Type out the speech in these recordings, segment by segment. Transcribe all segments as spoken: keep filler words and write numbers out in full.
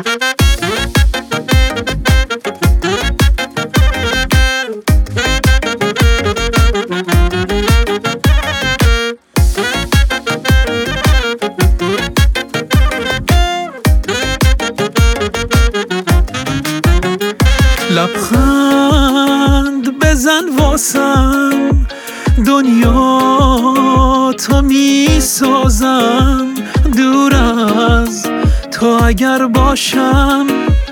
لبخند بزن واسم، دنیا تا می سازم. دور از تو اگر باشم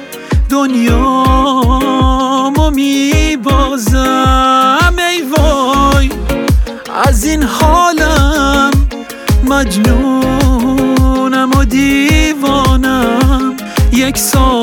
دنیامو می بازم. ای وای از این حالم، مجنونم و دیوانم. یک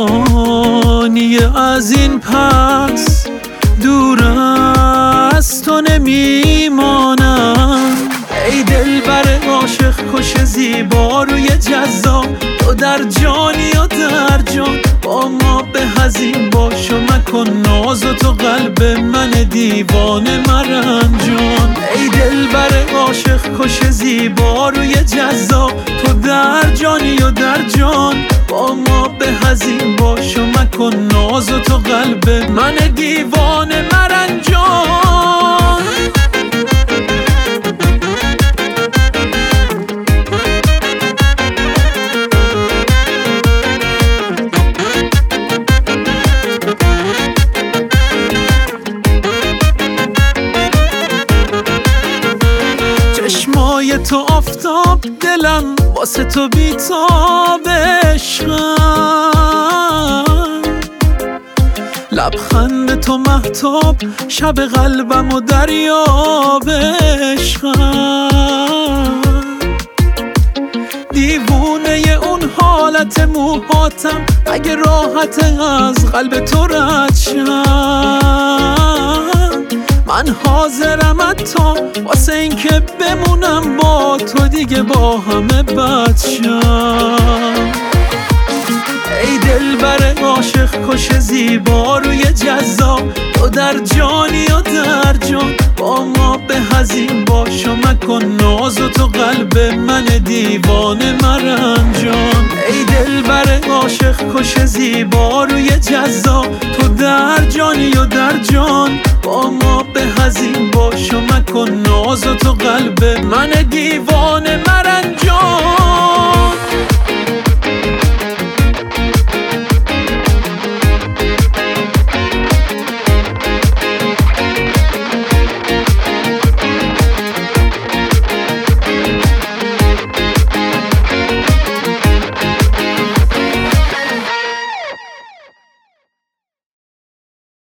ثانیه از این پس دور از تو نمیمانم. ای دلبر عاشق کش زیبا روی جذاب، تو در جانی و در جان با ما به هزین باش و مکن ناز و تو قلب من دیوانه مرنجان. ای دلبر عاشق کش زیبا روی جذاب، تو در جانی و در جان با ما به هزین باش و مکن ناز و تو قلب من دیوانه مرنجان. چشمای تو آفتاب، دلم واسه تو بیتاب عشقم. لبخند تو مهتاب، شب قلبم و دریاب عشقم. دیوونه اون حالت موهاتم، اگه راحت از قلب تو رد شم. من حاضرم حتی واسه این که بمونم با تو، دیگه با همه بد شم. ای دلبر عاشق کش زیبا روی جذاب، تو در جانی و در جان با ما به هزین باش و مکن ناز و تو قلب من دیوانه مرنجان. ای دلبر عاشق کش زیبا روی جذاب، تو در جانی و در جان با ما به هزین باش و مکن ناز و تو قلب من دیوانه